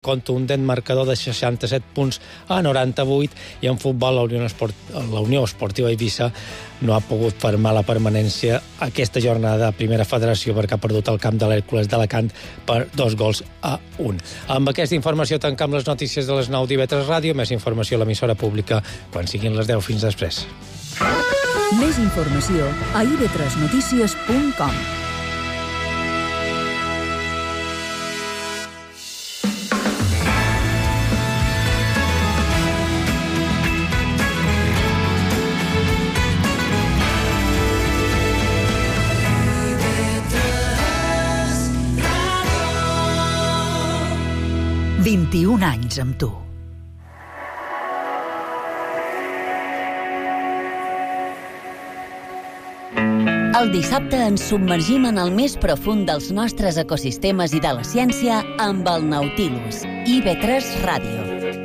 contundent marcador de 67 punts a 98 i en futbol la Unió Esportiva Eivissa no ha pogut firmar la permanència aquesta jornada a Primera Federació perquè ha perdut el camp de l'Hèrcules d'Alacant per 2-1. Amb aquesta informació tancam les notícies de les 9 d'IV3 Ràdio. Més informació a l'emissora pública quan siguin les 10. Fins després. Més informació a ib3notícies.com. «21 anys amb tu». El dissabte ens submergim en el més profund dels nostres ecosistemes i de la ciència amb el Nautilus. IB3 Ràdio.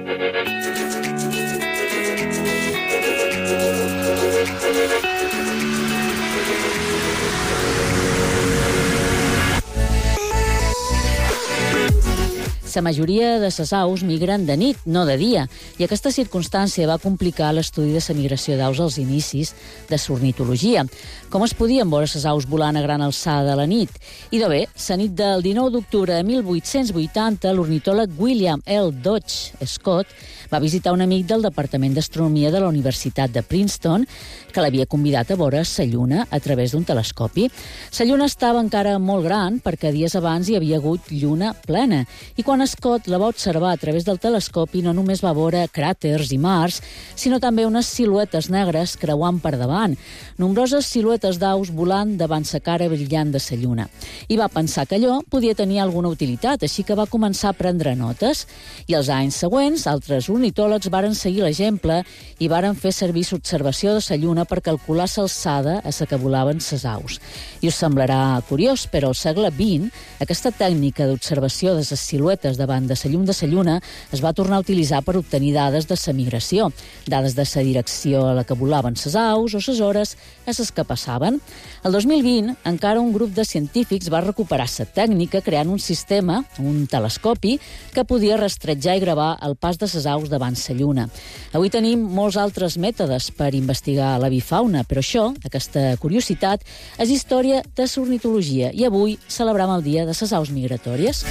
La majoria de les aus migren de nit, no de dia, i aquesta circumstància va complicar l'estudi de la migració d'aus als inicis de l'ornitologia. Com es podien veure les aus volant a gran alçada de la nit? Idò bé, la nit del 19 d'octubre de 1880, l'ornitòleg William L. Dodge Scott va visitar un amic del Departament d'Astronomia de la Universitat de Princeton que l'havia convidat a veure la Lluna a través d'un telescopi. La Lluna estava encara molt gran perquè dies abans hi havia hagut lluna plena, i quan Scott la va observar a través del telescopi no només va veure cràters i mars, sinó també unes siluetes negres creuant per davant, nombroses siluetes d'aus volant davant la cara brillant de la Lluna. I va pensar que allò podia tenir alguna utilitat, així que va començar a prendre notes. I els anys següents, altres ornitòlegs varen seguir l'exemple i varen fer servir l'observació de la Lluna per calcular l'alçada a la que volaven les aus. I us semblarà curiós, però al segle XX aquesta tècnica d'observació de les siluetes davant de la llum de la Lluna es va tornar a utilitzar per obtenir dades de la migració, dades de la direcció a la que volaven les aus o les hores a les que passaven. El 2020, encara un grup de científics va recuperar la tècnica creant un sistema, un telescopi, que podia rastrejar i gravar el pas de les aus davant la Lluna. Avui tenim molts altres mètodes per investigar l'avifauna, però això, aquesta curiositat, és història de l'ornitologia i avui celebrem el Dia de les Aus Migratòries.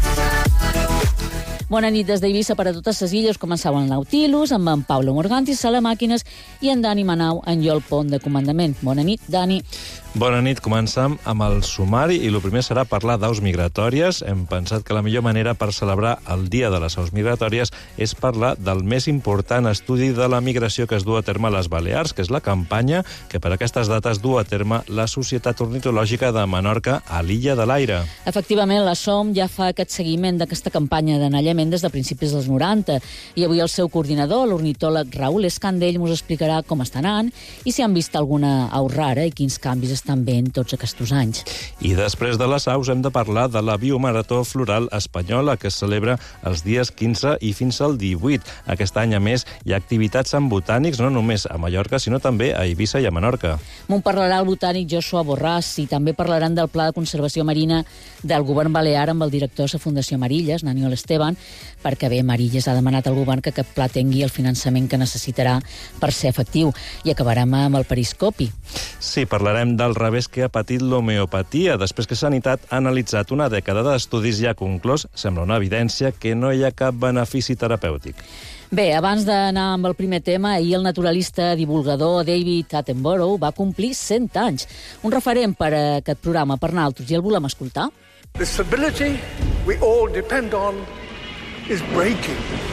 Bona nit des d'Eivissa per a totes les illes. Començava el Nautilus amb en Pablo Morganti, Sala Màquines, i en Dani Manau en el pont de comandament. Bona nit, Dani. Bona nit, començam amb el sumari i el primer serà parlar d'aus migratòries. Hem pensat que la millor manera per celebrar el Dia de les Aus Migratòries és parlar del més important estudi de la migració que es du a terme a les Balears, que és la campanya que per aquestes dates du a terme la Societat Ornitològica de Menorca a l'Illa de l'Aire. Efectivament, la SOM ja fa aquest seguiment d'aquesta campanya d'anellament des de principis dels 90 i avui el seu coordinador, l'ornitòleg Raül Escandell, ens explicarà com està anant i si han vist alguna au rara i quins canvis estan veient tots aquests anys. I després de les aus hem de parlar de la Biomarató Floral Espanyola que es celebra els dies 15 i fins al 18. Aquest any, a més, hi ha activitats amb botànics no només a Mallorca, sinó també a Eivissa i a Menorca. M'ho parlarà el botànic Joshua Borràs i també parlaran del Pla de Conservació Marina del Govern Balear amb el director de la Fundació Marilles, Naniol Esteban, perquè bé, Marilles ha demanat al govern que aquest pla tingui el finançament que necessitarà per ser efectiu. I acabarem amb el periscopi. Sí, parlarem del revés que ha patit l'homeopatia. Després que Sanitat ha analitzat una dècada d'estudis ja conclòs, sembla una evidència que no hi ha cap benefici terapèutic. Bé, abans d'anar amb el primer tema, ahir el naturalista divulgador David Attenborough va complir 100 anys. Un referent per a aquest programa per nosaltres, i el volem escoltar. The stability we all depend on is breaking.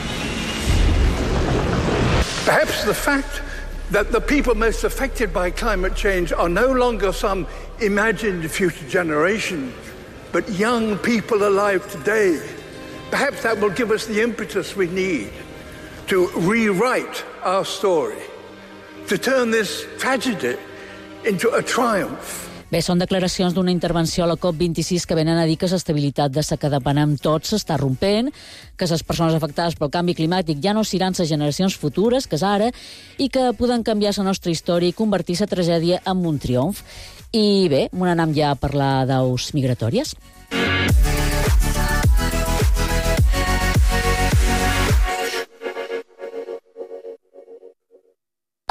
Perhaps the fact that the people most affected by climate change are no longer some imagined future generation, but young people alive today. Perhaps that will give us the impetus we need to rewrite our story, to turn this tragedy into a triumph. Bé, són declaracions d'una intervenció a la COP26 que venen a dir que l'estabilitat de la que depenem tots s'està rompent, que les persones afectades pel canvi climàtic ja no seran les generacions futures, que és ara, i que poden canviar la nostra història i convertir la tragèdia en un triomf. I bé, anem ja a parlar d'aus migratòries.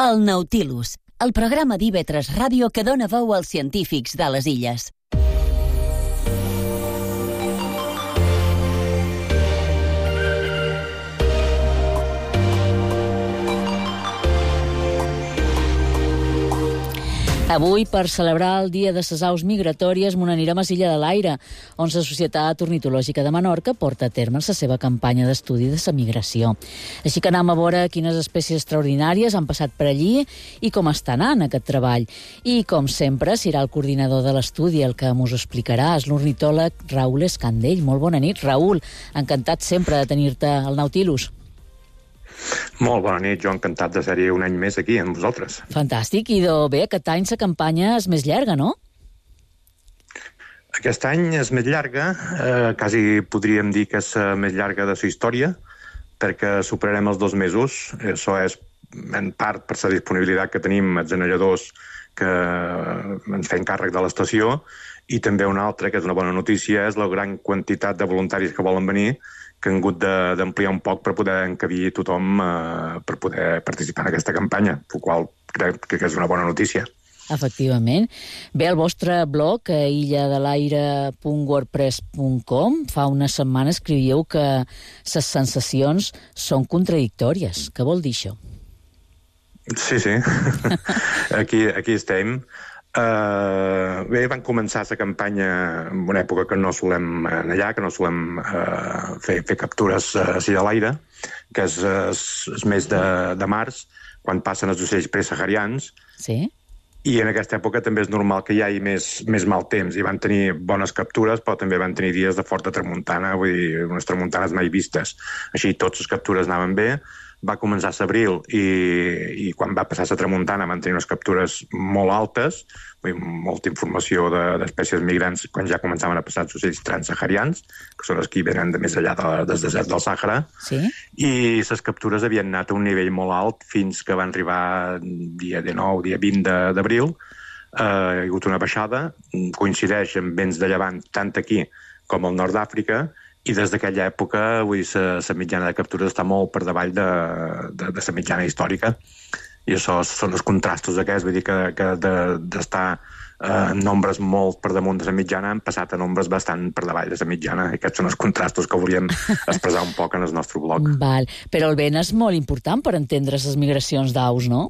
El Nautilus, el programa d'IV3 Ràdio que dona veu als científics de les illes. Avui, per celebrar el Dia de les Aus Migratòries, me n'anirem a Illa de l'Aire, on la Societat Ornitològica de Menorca porta a terme la seva campanya d'estudi de la migració. Així que anem a veure quines espècies extraordinàries han passat per allí i com està anant aquest treball. I, com sempre, serà el coordinador de l'estudi el que ens explicarà, és l'ornitòleg Raül Escandell. Molt bona nit, Raül. Encantat sempre de tenir-te al Nautilus. Molt bona nit, jo encantat de ser-hi un any més aquí amb vosaltres. Fantàstic, i bé, aquest any la campanya és més llarga, no? Aquest any és més llarga, quasi podríem dir que és més llarga de la història, perquè superarem els 2 mesos. Això és en part per la disponibilitat que tenim els anelladors que ens fem càrrec de l'estació, i també una altra, que és una bona notícia, és la gran quantitat de voluntaris que volen venir, que han hagut d'ampliar un poc per poder encabir tothom per poder participar en aquesta campanya, el qual crec que és una bona notícia. Efectivament. Bé, el vostre blog, illadelaire.wordpress.com, fa una setmana escrivíeu que les sensacions són contradictòries. Què vol dir això? Sí. Aquí estem. Bé, van començar la campanya en una època que no solem anar allà, que no solem fer captures així a l'aire, que és el mes de març, quan passen els ocells presaharians. Sí. I en aquesta època també és normal que hi hagi més mal temps, i van tenir bones captures, però també van tenir dies de forta tramuntana, vull dir, unes tramuntanes mai vistes. Així, totes les captures anaven bé. Va començar a l'abril i quan va passar la tramuntana van tenir unes captures molt altes, molta informació d'espècies migrants quan ja començaven a passar els ocells transsaharians, que són els que venen de més enllà del desert del Sàhara. Sí. I les captures havien anat a un nivell molt alt fins que van arribar dia 19, dia 20 d'abril. Hi ha hagut una baixada, coincideix amb vents de llevant tant aquí com al nord d'Àfrica, i des d'aquella època, vull dir, la mitjana de captures està molt per davall de la mitjana històrica. I això són els contrastos aquests, vull dir que d'estar en nombres molt per damunt de la mitjana han passat a nombres bastant per davall de la mitjana. I aquests són els contrastos que volíem expressar un poc en el nostre blog. Val. Però el vent és molt important per entendre les migracions d'aus, no?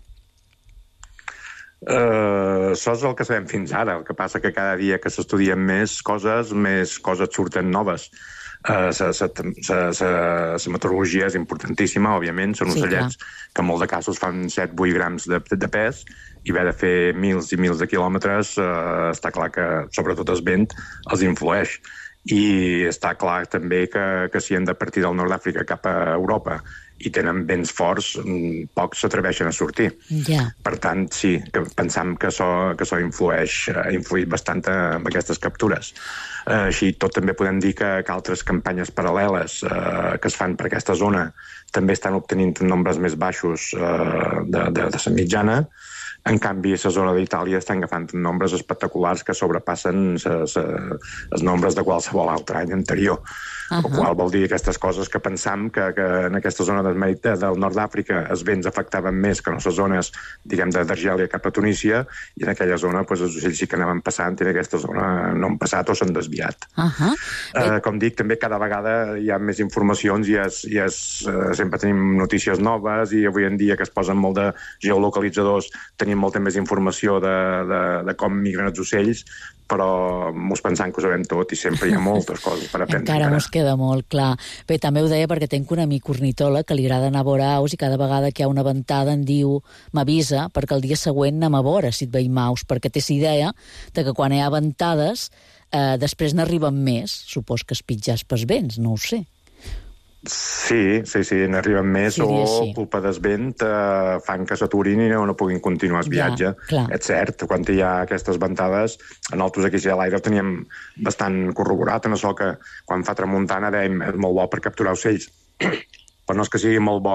Això és el que sabem fins ara. El que passa que cada dia que s'estudien més coses surten noves. La meteorologia és importantíssima, òbviament. Són ocellets que en molts de casos fan 7-8 grams de pes, i haver de fer mils i mils de quilòmetres, està clar que sobretot el vent els influeix. I està clar també que si hem de partir del nord d'Àfrica cap a Europa i tenen vents forts, pocs s'atreveixen a sortir. Per tant, sí, que pensam que això ha influït bastant en aquestes captures. Així tot també podem dir que altres campanyes paral·leles que es fan per aquesta zona també estan obtenint nombres més baixos de la mitjana. En canvi, a la zona d'Itàlia estan agafant nombres espectaculars que sobrepassen els nombres de qualsevol altre any anterior. El qual vol dir aquestes coses que pensam que en aquesta zona del nord d'Àfrica els vents afectaven més que en les zones, diguem, d'Argèlia cap a Tunísia, i en aquella zona els ocells sí que anaven passant i en aquesta zona no han passat o s'han desviat. Com dic, també cada vegada hi ha més informacions i sempre tenim notícies noves, i avui en dia que es posen molt de geolocalitzadors tenim molta més informació de com migren els ocells, però mos pensant que ho sabem tot i sempre hi ha moltes coses per aprendre. Encara mos queda molt clar. Bé, també ho deia perquè tenc un amic ornitòleg que li agrada anar a veure aus i cada vegada que hi ha una ventada em diu, m'avisa, perquè el dia següent anem a veure si et veiem aus, perquè té la idea de que quan hi ha ventades després n'arriben més, supos que es pitjars pels vents, no ho sé. Sí, n'arriben més o culpa del vent fan que s'aturin i no puguin continuar el viatge. És cert, quan hi ha aquestes ventades, nosaltres aquí a l'aire ho teníem bastant corroborat, en això que quan fa tramuntana dèiem és molt bo per capturar ocells, però no és que sigui molt bo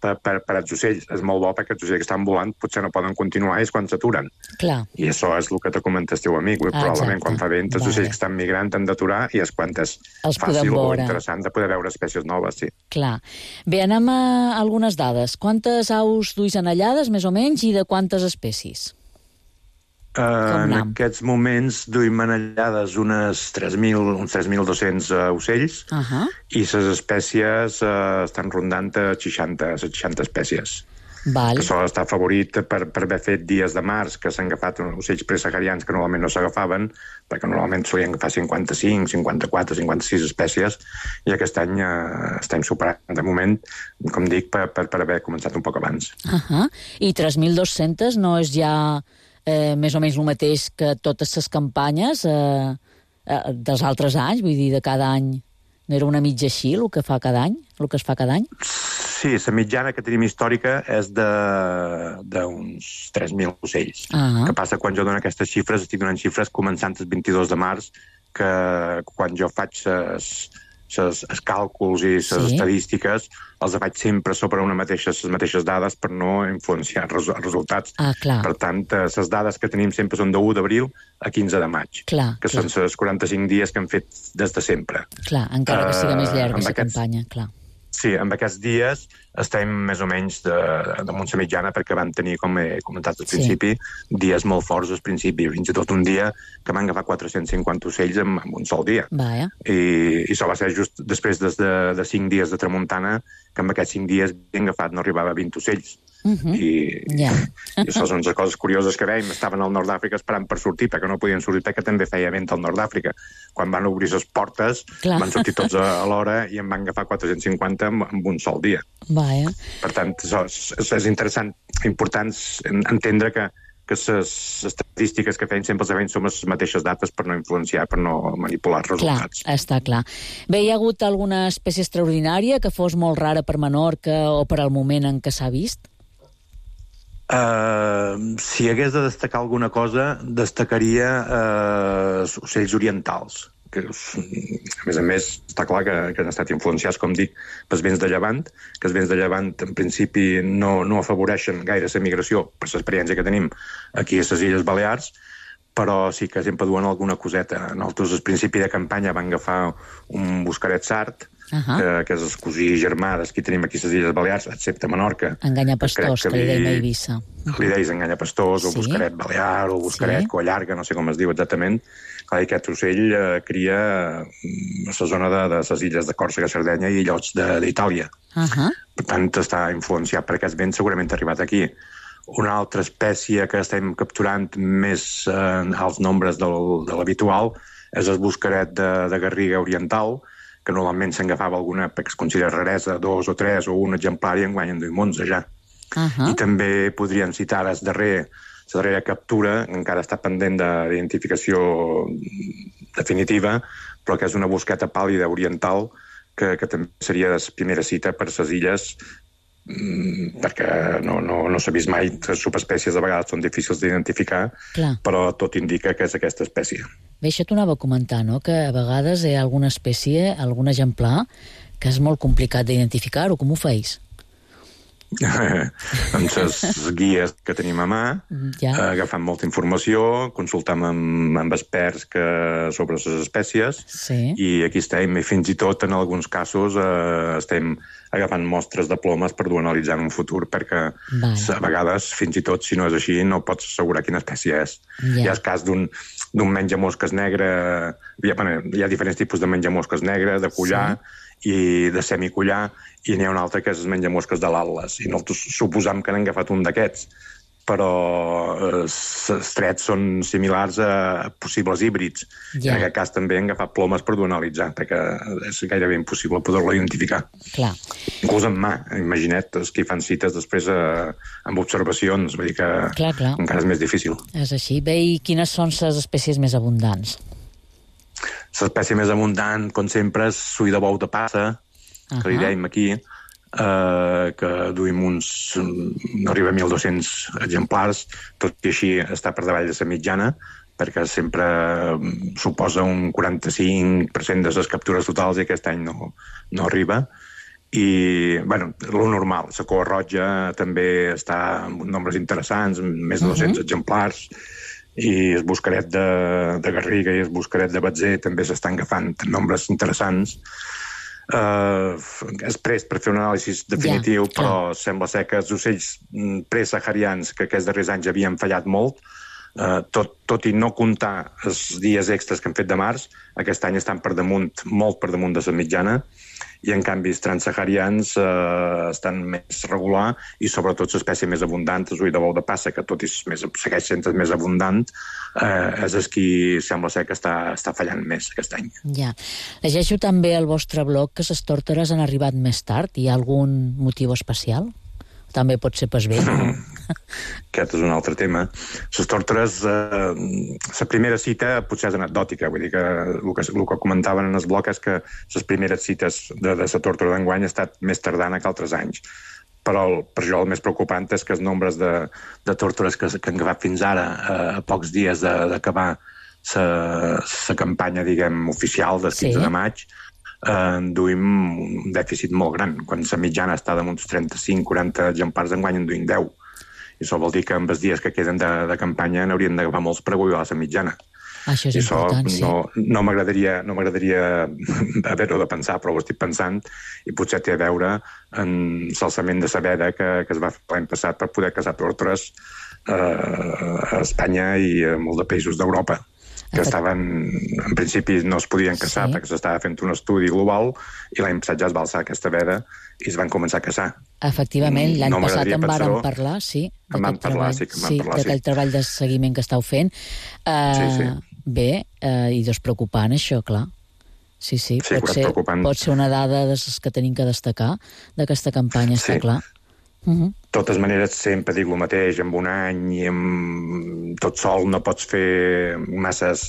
per als ocells. És molt bo perquè els ocells que estan volant potser no poden continuar, és quan s'aturen. Clar. I això és el que te comenta el teu amic. Probablement quan fa vent, els ocells que estan migrant han d'aturar i és quan és fàcil o interessant de poder veure espècies noves, sí. Clar. Bé, anem a algunes dades. Quantes aus duis anellades, més o menys, i de quantes espècies? En aquests moments duim anellades uns 3.200 ocells i les espècies estan rondant a 60 espècies. Val. Això està favorit per haver fet dies de març que s'han agafat ocells presaharians que normalment no s'agafaven, perquè normalment solien agafar 55, 54, 56 espècies, i aquest any estem superant, de moment, com dic, per haver començat un poc abans. I 3.200 no és ja més o menys el mateix que totes les campanyes dels altres anys? Vull dir, de cada any no era una mitja així el que fa cada any? El que es fa cada any? Sí, la mitjana que tenim històrica és d'uns 3.000 ocells. Que passa quan jo dono aquestes xifres, estic donant xifres començant el 22 de març, que quan jo faig els càlculs i les estadístiques els faig sempre sobre les mateixes dades per no influenciar els resultats. Per tant, les dades que tenim sempre són de 1 d'abril a 15 de maig, que són els 45 dies que hem fet des de sempre. Clar, encara que sigui més llarga la campanya, clar. Sí, amb aquests dies estem més o menys damunt la mitjana perquè vam tenir, com he comentat al principi, dies molt forts al principi, fins i tot un dia que van agafar 450 ocells en un sol dia. I això va ser just després de 5 dies de tramuntana, que en aquests 5 dies ben agafat no arribava a 20 ocells. I això són les coses curioses que veiem. Estaven al nord d'Àfrica esperant per sortir, perquè no podien sortir perquè també feia vent al nord d'Àfrica. Quan van obrir les portes van sortir tots a l'hora i en van agafar 450 en un sol dia. Per tant, és interessant, important entendre que les estadístiques que feien sempre els events són les mateixes dates per no influenciar, per no manipular els resultats. Clar, està clar. Bé, hi ha hagut alguna espècie extraordinària que fos molt rara per Menorca o per al moment en què s'ha vist? Si hagués de destacar alguna cosa, destacaria ocells orientals, que a més està clar que han estat influenciats, com dic, pels vents de llevant, que els vents de llevant en principi no afavoreixen gaire la migració per l'experiència que tenim aquí a les Illes Balears, però sí que sempre duen alguna coseta. Nosaltres al principi de campanya vam agafar un buscaret sard, que és el cosí germà dels que tenim aquí a les Illes Balears, excepte Menorca. Enganyapastors, que li deim a Eivissa. Li deis enganyapastors, o buscaret balear, o buscaret collarga, no sé com es diu exactament. Clar, aquest ocell cria a la zona de les illes de Còrsega, Sardenya i illots d'Itàlia. Per tant, està influenciat per aquest vent, segurament ha arribat aquí. Una altra espècie que estem capturant més als nombres de l'habitual és el buscaret de Garriga oriental, que normalment s'agafava alguna perquè es considera raresa, 2 o 3 o un exemplar i enguany en duim 11 ja. I també podríem citar la darrera captura, encara està pendent d'identificació definitiva, però que és una busqueta pàl·lida oriental que també seria la primera cita per les illes, perquè no s'ha vist mai. Les subespècies de vegades són difícils d'identificar, però tot indica que és aquesta espècie. Bé, això t'ho anava a comentar, no? Que a vegades hi ha alguna espècie, algun exemplar, que és molt complicat d'identificar-ho. Com ho feis? Amb les guies que tenim a mà, agafant molta informació, consultam amb experts sobre les espècies, i aquí estem, i fins i tot en alguns casos estem agafant mostres de plomes per dur a analitzar en un futur, perquè a vegades, fins i tot, si no és així, no pots assegurar quina espècie és. Hi ha el cas d'un menjamosques negre, hi ha diferents tipus de menjamosques negre, de collar i de semicollar, i n'hi ha un altre que és el menjamosques de l'Atlas, i nosaltres suposam que n'han agafat un d'aquests, però els trets són similars a possibles híbrids. En aquest cas també han agafat plomes per dur a analitzar, perquè és gairebé impossible poder-lo identificar. Inclús amb mà, imagina't, els que fan cites després amb observacions, vull dir que encara és més difícil. És així. Bé, i quines són les espècies més abundants? L'espècie més abundant, com sempre, és l'ull de bou de passa, que li dèiem aquí, que duim no arriba a 1.200 exemplars, tot i així està per davall de la mitjana, perquè sempre suposa un 45% de les captures totals i aquest any no arriba. i, bueno, lo normal. La cua roja també està amb nombres interessants, més de 200 exemplars, i el buscaret de Garriga i el buscaret de Batzer també s'estan agafant nombres interessants. És prest per fer un anàlisi definitiu, però sembla ser que els ocells presaharians que aquests darrers anys havien fallat molt, tot i no comptar els dies extras que han fet de març, aquest any estan per damunt, molt per damunt de la mitjana, i en canvi els transsaharians estan més regular i sobretot l'espècie més abundant, el ull de bou de passa, que tot i segueix sent més abundant, és el qui sembla ser que està fallant més aquest any. Ja. Llegeixo també al vostre blog que les tòrtores han arribat més tard. Hi ha algun motiu especial? També pot ser pas bé. Aquest és un altre tema. Les tòrtores, la primera cita potser és anecdòtica, vull dir que el que comentaven en el blog és que les primeres cites de la tòrtora d'enguany ha estat més tardana que altres anys. Però per jo el més preocupant és que els nombres de tòrtores que han agafat fins ara, a pocs dies d'acabar la campanya, diguem, oficial del 15 de maig, enduïm un dèficit molt gran. Quan la mitjana està damunt uns 35-40 exemplars d'enguany, enduïm 10. I això vol dir que amb els dies que queden de campanya n'haurien d'agafar molts per aguilar la mitjana. Això és important, sí. No m'agradaria haver-ho de pensar, però ho estic pensant, i potser té a veure en l'alçament de la veda que es va fer l'any passat per poder caçar tòrtores a Espanya i a molts de països d'Europa, que en principi no es podien caçar perquè s'estava fent un estudi global i l'any passat ja es va alçar aquesta veda i es van començar a caçar. Efectivament, l'any passat en vàrem parlar, sí. D'aquell treball de seguiment que estàu fent. Bé, i és preocupant això, clar. Sí, pot ser una dada de les que tenim que destacar d'aquesta campanya, està clar. De totes maneres, sempre dic el mateix, en un any i amb tot sol no pots fer masses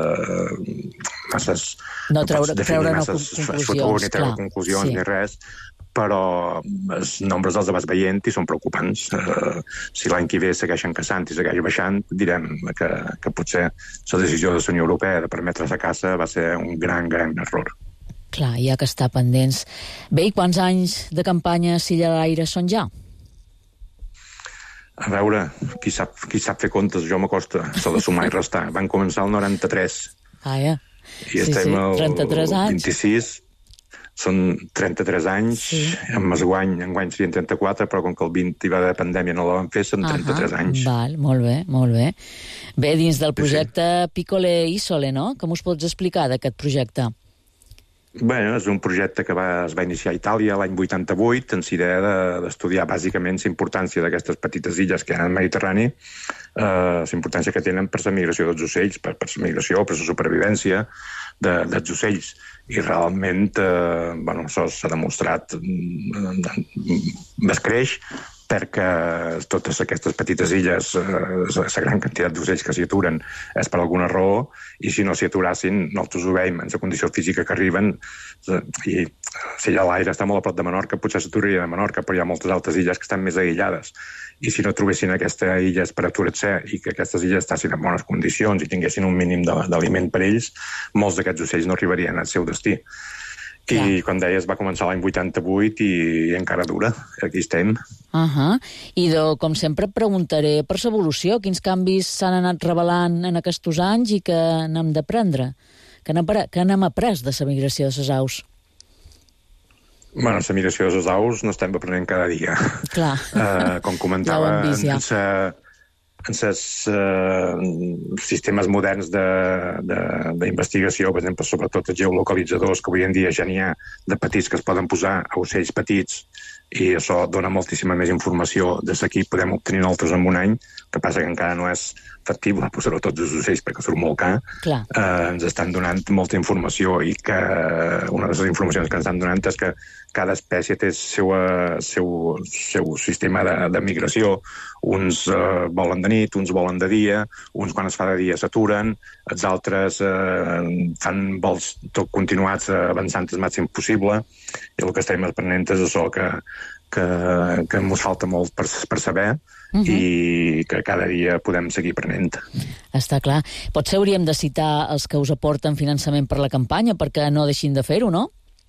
no treure conclusions ni res, però els nombres els vas veient i són preocupants. Si l'any que ve segueixen caçant i segueix baixant, direm que potser la decisió de la Unió Europea de permetre la caça va ser un gran error. Clar, hi ha que estar pendents. Bé, i quants anys de campanya a Silla de l'Aire són ja? A veure, qui sap fer comptes, jo m'acosta, s'ha de sumar i restar. Van començar el 93. Ja. I estem al 33 anys. 26, són 33 anys, amb el enguany serien 34, però com que el 20 hi va de pandèmia no la van fer, són 33 anys. Val, molt bé. Bé, dins del projecte Piccole Isole, no? Com us pots explicar d'aquest projecte? Bé, és un projecte que es va iniciar a Itàlia l'any 88, amb l'idea d'estudiar bàsicament la importància d'aquestes petites illes que hi ha al Mediterrani, la importància que tenen per la migració dels ocells, per la migració, per la supervivència dels ocells. I realment, això s'ha demostrat, es creix, perquè totes aquestes petites illes, la gran quantitat d'ocells que s'hi aturen és per alguna raó, i si no s'hi aturassin, nosaltres ho veiem en la condició física que arriben, i si allà l'aire està molt a prop de Menorca, potser s'aturaria de Menorca, però hi ha moltes altres illes que estan més aïllades. I si no trobessin aquestes illes per aturar-se i que aquestes illes estessin en bones condicions i tinguessin un mínim d'aliment per ells, molts d'aquests ocells no arribarien al seu destí. I, com deies, va començar l'any 88 i encara dura. Aquí estem. I, com sempre, preguntaré per l'evolució. Quins canvis s'han anat revelant en aquests anys i que n'hem d'aprendre? Que n'hem après de la migració de les aus? Bueno, la migració de les aus n'estem aprenent cada dia. Clar. Com comentava, en els sistemes moderns d'investigació, per exemple, sobretot els geolocalitzadors, que avui en dia ja n'hi ha de petits que es poden posar a ocells petits, i això dona moltíssima més informació des d'aquí podem obtenir nosaltres en un any, que passa que encara no és factible posar-ho tots els ocells perquè surt molt car. Ens estan donant molta informació i que una de les informacions que ens estan donant és que cada espècie té el seu sistema de migració. Uns volen de nit, uns volen de dia, uns quan es fa de dia s'aturen, els altres fan vols tot continuats avançant el màxim possible, i el que estem aprenent és això que ens falta molt per saber i que cada dia podem seguir aprenent. Està clar. Potser hauríem de citar els que us aporten finançament per la campanya perquè no deixin de fer-ho, no?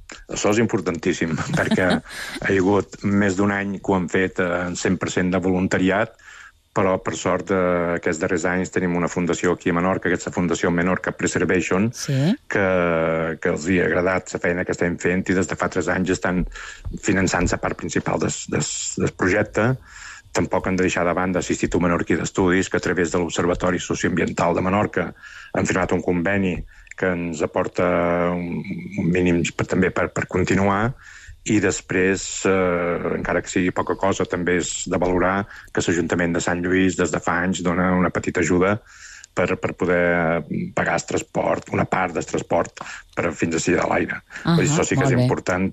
Això és importantíssim, perquè ha hagut més d'un any que ho han fet en 100% de voluntariat, però per sort aquests darrers anys tenim una fundació aquí a Menorca, aquesta fundació Menorca Preservation, que els hi ha agradat la feina que estem fent i des de fa 3 anys estan finançant la part principal del projecte. Tampoc hem de deixar de banda l'Institut Menorquí d'Estudis, que a través de l'Observatori Socioambiental de Menorca han firmat un conveni que ens aporta un mínim també per continuar, i després, encara que sigui poca cosa, també és de valorar que l'Ajuntament de Sant Lluís des de fa anys dona una petita ajuda per poder pagar el transport, una part del transport fins a Silla de l'Aire. Això sí que és important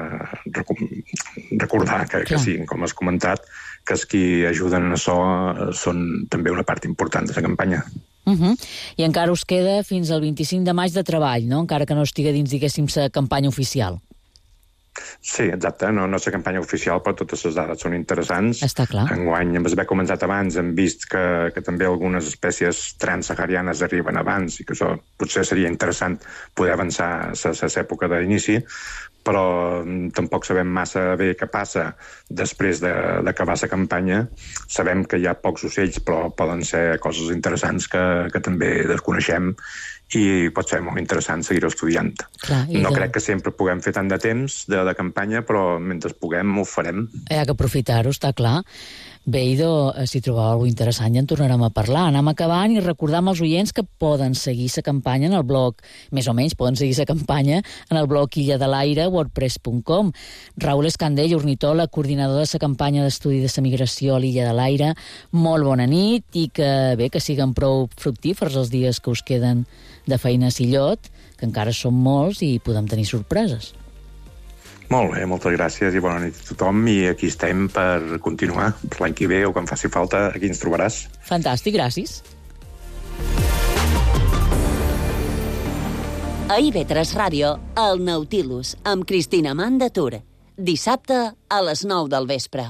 recordar que sí, com has comentat, que els qui ajuden en això són també una part important de la campanya. I encara us queda fins al 25 de maig de treball, no? Encara que no estigui dins, diguéssim, la campanya oficial. Sí, exacte. No és la campanya oficial, però totes les dades són interessants. Està clar. Enguany, amb haver començat abans, hem vist que també algunes espècies transsaharianes arriben abans i que això potser seria interessant poder avançar l'època d'inici, però tampoc sabem massa bé què passa després d'acabar la campanya. Sabem que hi ha pocs ocells, però poden ser coses interessants que també desconeixem i pot ser molt interessant seguir-ho estudiant. No crec que sempre puguem fer tant de temps de campanya, però mentre puguem ho farem. Hi ha que aprofitar-ho, està clar. Bé, idò, si trobeu alguna cosa interessant ja en tornarem a parlar. Anem acabant i recordam als oients que poden seguir la campanya en el blog, més o menys poden seguir la campanya en el blog illadelaire.wordpress.com. Raül Escandell, ornitòleg, coordinador de la campanya d'estudi de la migració a l'Illa de l'Aire, molt bona nit i que siguen prou fructífers els dies que us queden de feina a Sillot, que encara són molts i podem tenir sorpreses. Molt bé, moltes gràcies i bona nit a tothom, i aquí estem per continuar. Per l'any que ve o quan faci falta, aquí ens trobaràs. Fantàstic, gràcies. A IB3 Ràdio, el Nautilus, amb Cristina Mandatur. Dissabte a les 9 del vespre.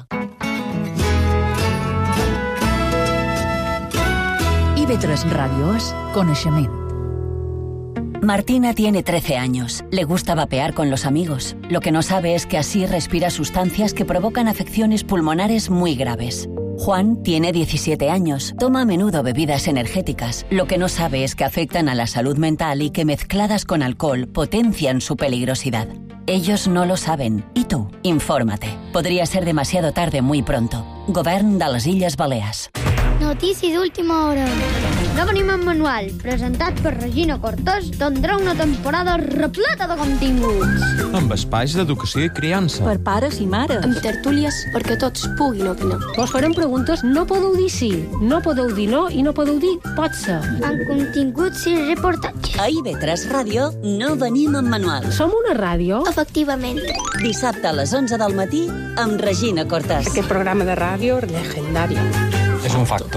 IB3 Ràdio és coneixement. Martina tiene 13 años. Le gusta vapear con los amigos. Lo que no sabe es que así respira sustancias que provocan afecciones pulmonares muy graves. Juan tiene 17 años. Toma a menudo bebidas energéticas. Lo que no sabe es que afectan a la salud mental y que mezcladas con alcohol potencian su peligrosidad. Ellos no lo saben. ¿Y tú? Infórmate. Podría ser demasiado tarde muy pronto. Govern de les Illes Balears. Notícia d'última hora. No venim en manual, presentat per Regina Cortés, tindrà una temporada repleta de continguts. Amb espais d'educació i criança. Per pares i mares. Amb tertúlies perquè tots puguin opinar. Vos farem preguntes, no podeu dir sí, no podeu dir no i no podeu dir pot ser. Amb continguts i reportatges. A IB3 Ràdio no venim en manual. Som una ràdio? Efectivament. Dissabte a les 11 del matí amb Regina Cortés. Aquest programa de ràdio legendari. És un facto.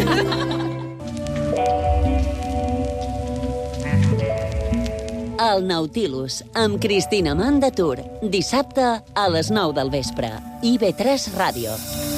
El Nautilus, amb Cristina Mandatur. Dissabte a les 9 del vespre. IB3 Ràdio.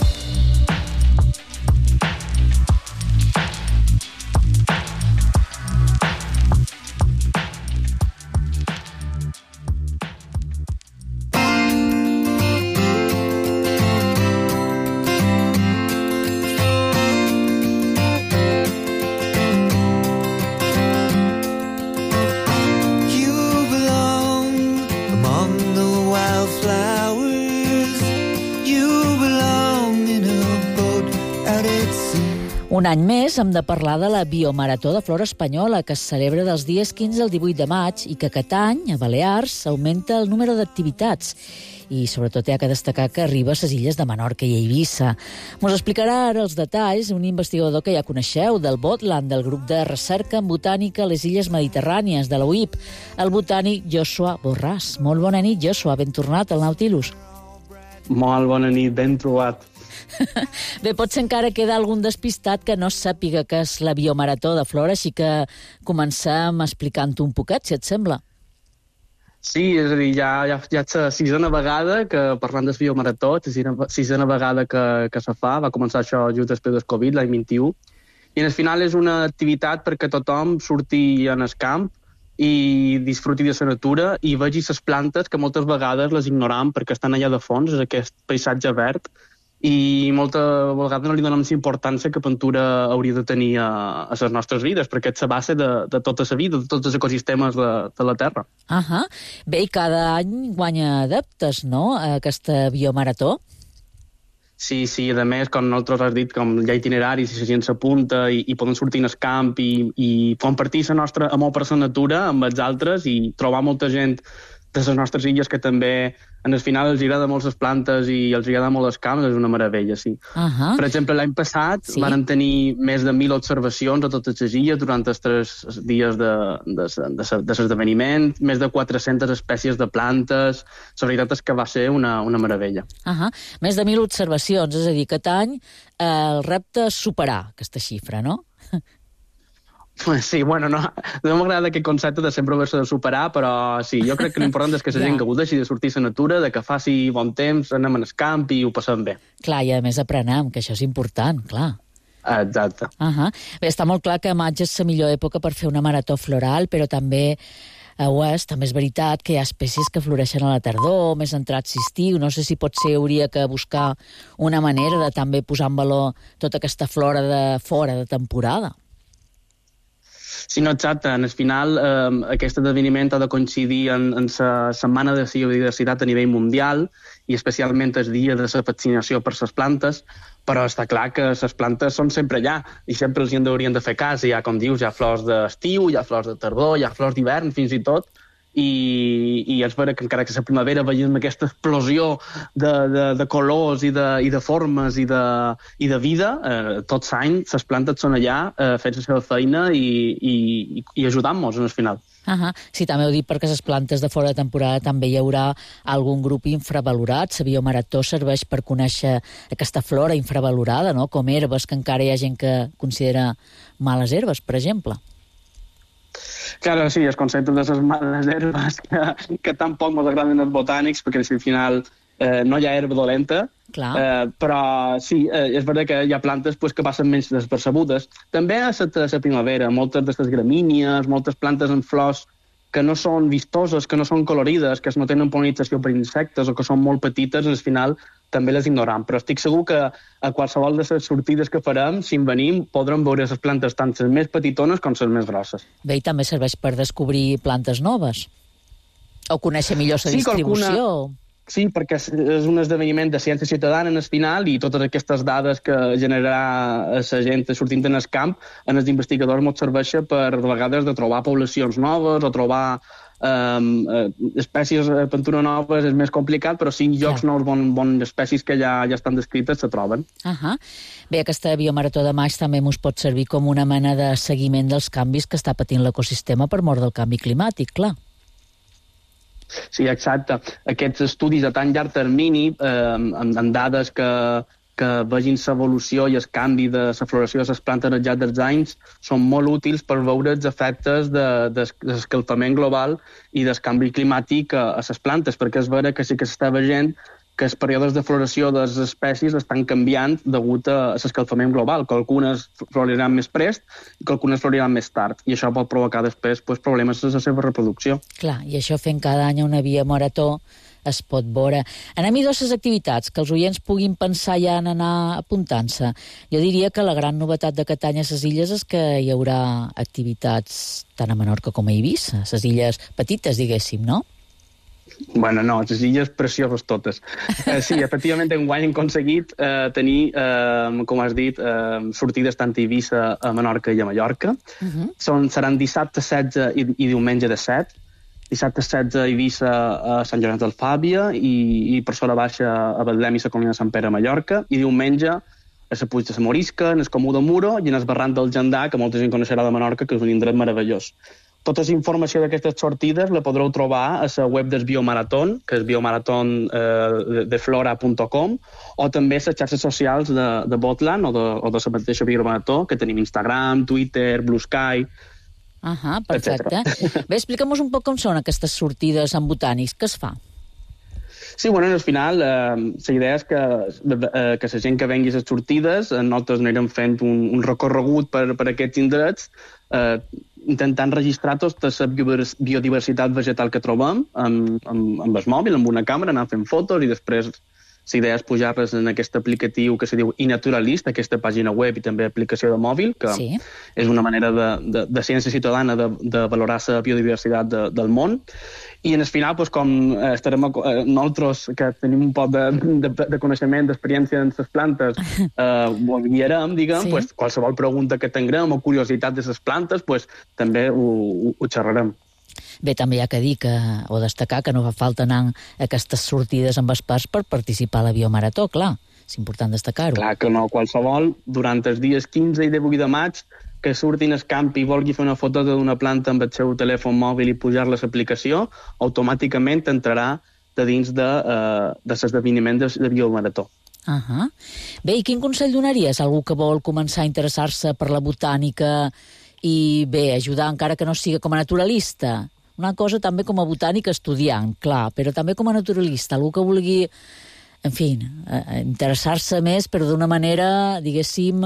Un any més hem de parlar de la Biomarató de Flora Espanyola, que es celebra dels dies 15 al 18 de maig i que aquest any, a Balears, augmenta el número d'activitats. I sobretot hi ha que destacar que arriba a les illes de Menorca i Eivissa. Mos explicarà ara els detalls un investigador que ja coneixeu, del Botland, del grup de recerca en botànica a les illes mediterrànies de la UIP, el botànic Joshua Borràs. Molt bona nit, Joshua, ben tornat al Nautilus. Molt bona nit, ben trobat. Bé, potser encara queda algun despistat que no sàpiga què és la Biomarató de Flora, així que comencem explicant-ho un poquet, si et sembla. Sí, és a dir, ja és la sisena vegada que parlant del Biomarató, la sisena vegada que se fa, va començar això just després del Covid, l'any 21, i al final és una activitat perquè tothom surti en el camp i disfruti de la natura i vegi les plantes que moltes vegades les ignoram perquè estan allà de fons, és aquest paisatge verd, i moltes vegades no li donem la importància que pintura hauria de tenir a les nostres vides, perquè és la base de tota la vida, de tots els ecosistemes de la Terra. Bé, i cada any guanya adeptes, no?, a aquesta biomarató. Sí, a més, com nosaltres has dit, com hi ha itineraris i la gent s'apunta i poden sortir al camp i compartir la nostra amor per la natura amb els altres i trobar molta gent de les nostres illes que també, en el final, els agrada molt les plantes i els agrada molt els camps, és una meravella, sí. Per exemple, l'any passat van tenir més de 1.000 observacions a totes les illes durant els 3 dies de l'esdeveniment, més de 400 espècies de plantes. La veritat és que va ser una meravella. Més de 1.000 observacions, és a dir, aquest any el repte és superar aquesta xifra, no? Sí, bueno, no m'agrada aquest concepte de sempre haver-se de superar, però sí, jo crec que l'important és que la gent gaudeixi de sortir a la natura, de que faci bon temps, anem al camp i ho passem bé. Clar, i a més aprenem, que això és important, clar. Exacte. Bé, està molt clar que maig és la millor època per fer una marató floral, però també també és veritat que hi ha espècies que floreixen a la tardor, més entrats estiu. No sé si potser hauria que buscar una manera de també posar en valor tota aquesta flora de fora de temporada. Sí, no, exacte. En el final, aquest esdeveniment ha de coincidir en la setmana de la biodiversitat a nivell mundial i especialment el dia de la vaccinació per les plantes, però està clar que les plantes són sempre allà i sempre els haurien de fer cas. Hi ha, com dius, hi ha flors d'estiu, hi ha flors de tardor, hi ha flors d'hivern, fins i tot, i és vera que encara que la primavera veiem aquesta explosió de colors i de formes i de vida, tots l'any les plantes són allà fent la seva feina i ajudant-nos en el final. Sí, també ho dic perquè les plantes de fora de temporada també hi haurà algun grup infravalorat. La biomarató serveix per conèixer aquesta flora infravalorada, no?, com herbes, que encara hi ha gent que considera males herbes, per exemple. Claro, sí, el concepte de les males herbes que tampoc ens agraden els botànics, perquè al final no hi ha herba dolenta, però sí, és veritat que hi ha plantes que passen menys despercebudes. També a la primavera, moltes d'aquestes gramínies, moltes plantes amb flors que no són vistoses, que no són colorides, que no tenen polinització per insectes o que són molt petites, al final també les ignoram. Però estic segur que a qualsevol de les sortides que farem, si en venim, podrem veure les plantes tant les més petitones com les més grosses. Bé, i també serveix per descobrir plantes noves. O conèixer millor la distribució. Sí, perquè és un esdeveniment de ciència ciutadana en el final i totes aquestes dades que generarà la gent sortint en el camp, en els investigadors ens serveixen per, de vegades, de trobar poblacions noves o trobar espècies de pintura noves és més complicat, però sí llocs nous, bones espècies que ja estan descrites se troben. Bé, aquesta biomarató de maig també ens pot servir com una mena de seguiment dels canvis que està patint l'ecosistema per mort del canvi climàtic, clar. Sí, exacte. Aquests estudis a tan llarg termini, amb dades que vegin l'evolució i el canvi de la floració de les plantes al llarg dels anys, són molt útils per veure els efectes de l'escalfament global i del canvi climàtic a les plantes, perquè és vera que sí que s'està veient que els períodes de floració de les espècies estan canviant degut a l'escalfament global, que algunes floriran més prest i que algunes floriran més tard, i això pot provocar després problemes en la seva reproducció. Clar, i això fent cada any una biomarató es pot veure. Anem-hi a les activitats, que els oients puguin pensar ja en anar apuntant-se. Jo diria que la gran novetat d'aquest any a les illes és que hi haurà activitats tant a Menorca com a Eivissa, les illes petites, diguéssim, no? Bueno, no, les illes precioses totes. Sí, efectivament, enguany hem aconseguit tenir, com has dit, sortides tant a Eivissa, a Menorca i a Mallorca. Seran dissabte 16 i diumenge de 7. Dissabte 16 a Eivissa, a Sant Llorenç d'Alfàbia i per Sora Baixa a Betlem i la Colina de Sant Pere a Mallorca, i diumenge a la Puig de la Morisca, en el Comú de Muro i en el Barranc del Gendà, que molta gent coneixerà de Menorca, que és un indret meravellós. Tota la informació d'aquestes sortides la podreu trobar a la web del Biomaratón, que és biomaratondeflora.com, o també a les xarxes socials de Botland o de la mateixa Biomarató, que tenim Instagram, Twitter, Blue Sky, perfecte. Bé, explica'm-nos un poc com són aquestes sortides amb botànics. Què es fa? Sí, bueno, al final la idea és que la gent que vengui a les sortides, nosaltres anirem fent un recorregut per aquests indrets, intentant registrar tota la biodiversitat vegetal que trobem amb el mòbil, amb una càmera, anar fent fotos i després la idea és pujar-les en aquest aplicatiu que se diu iNaturalist, aquesta pàgina web i també aplicació de mòbil, que és una manera de ciència ciutadana de valorar la biodiversitat del món. I en el final, com estarem nosaltres, que tenim un poc de coneixement, d'experiència en les plantes, ho guiarem, diguem, qualsevol pregunta que tinguem o curiositat de les plantes, també ho xerrarem. Bé, també hi ha que dir o destacar que no fa falta anar a aquestes sortides amb espars per participar a la biomarató, clar. És important destacar-ho. Clar que no, qualsevol, durant els dies 15 i 18 de maig, que surtin al camp i vulgui fer una foto d'una planta amb el seu telèfon mòbil i pujar-la a l'aplicació, automàticament entrarà de dins de l'esdeveniment de biomarató. Bé, i quin consell donaries a algú que vol començar a interessar-se per la botànica i, bé, ajudar encara que no sigui com a naturalista? Una cosa també com a botànic estudiant, clar, però també com a naturalista, algú que vulgui, en fi, interessar-se més, però d'una manera, diguéssim,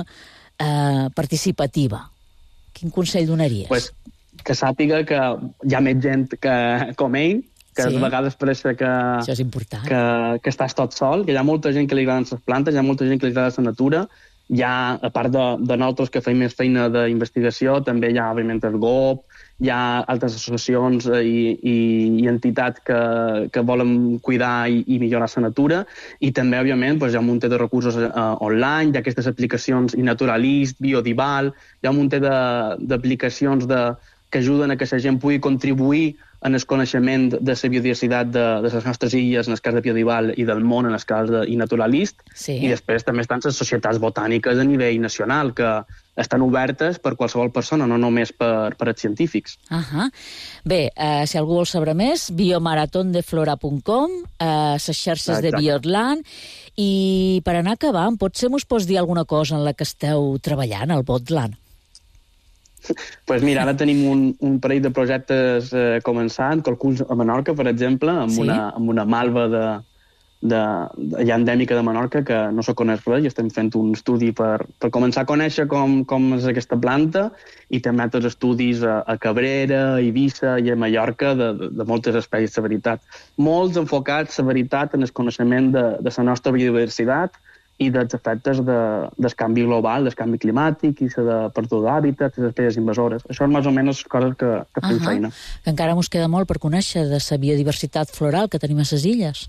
participativa. Quin consell donaries? Que sàpiga que hi ha més gent com ell, que a vegades pareix això és important. Que estàs tot sol, que hi ha molta gent que li agraden les plantes, hi ha molta gent que li agrada la natura, hi ha, a part de nosaltres que fem més feina d'investigació, també hi ha, òbviament, el GOP, hi ha altres associacions i entitats que volen cuidar i millorar la natura, i també, òbviament, hi ha un munt de recursos online, hi ha aquestes aplicacions iNaturalist, Biodival, hi ha un munt d'aplicacions que ajuden a que la gent pugui contribuir en el coneixement de la biodiversitat de les nostres illes, en el cas de Biodival, i del món, en el cas d'Inaturalist. I després també estan les societats botàniques a nivell nacional, que estan obertes per qualsevol persona, no només per als científics. Bé, si algú vol saber més, biomarathondeflora.com, les xarxes de Biotland, i per anar acabant, potser mos pots dir alguna cosa en la que esteu treballant, al Botland? Doncs mira, ara tenim un parell de projectes començant, calculs a Menorca, per exemple, amb una malva allà endèmica de Menorca, que no se coneix res, i estem fent un estudi per començar a conèixer com és aquesta planta, i també altres estudis a Cabrera, a Eivissa i a Mallorca de moltes espècies de veritat. Molts enfocats, la veritat, en el coneixement de la nostra biodiversitat i dels efectes del canvi global, del canvi climàtic i de pèrdua d'hàbitat, les espècies invasores. Això és més o menys coses que fem feina. Que encara mos queda molt per conèixer de la biodiversitat floral que tenim a les illes.